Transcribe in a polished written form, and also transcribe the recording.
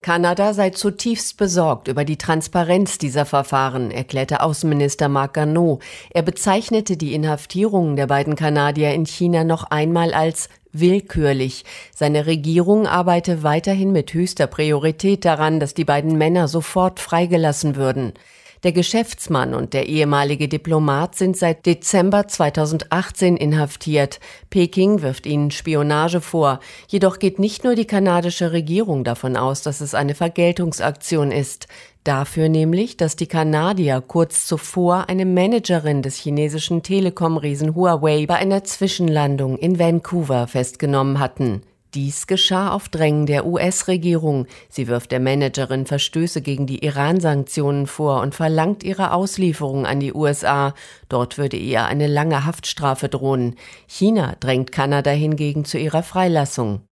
Kanada sei zutiefst besorgt über die Transparenz dieser Verfahren, erklärte Außenminister Marc Garneau. Er bezeichnete die Inhaftierungen der beiden Kanadier in China noch einmal als willkürlich. Seine Regierung arbeite weiterhin mit höchster Priorität daran, dass die beiden Männer sofort freigelassen würden. Der Geschäftsmann und der ehemalige Diplomat sind seit Dezember 2018 inhaftiert. Peking wirft ihnen Spionage vor. Jedoch geht nicht nur die kanadische Regierung davon aus, dass es eine Vergeltungsaktion ist. Dafür nämlich, dass die Kanadier kurz zuvor eine Managerin des chinesischen Telekom-Riesen Huawei bei einer Zwischenlandung in Vancouver festgenommen hatten. Dies geschah auf Drängen der US-Regierung. Sie wirft der Managerin Verstöße gegen die Iran-Sanktionen vor und verlangt ihre Auslieferung an die USA. Dort würde ihr eine lange Haftstrafe drohen. China drängt Kanada hingegen zu ihrer Freilassung.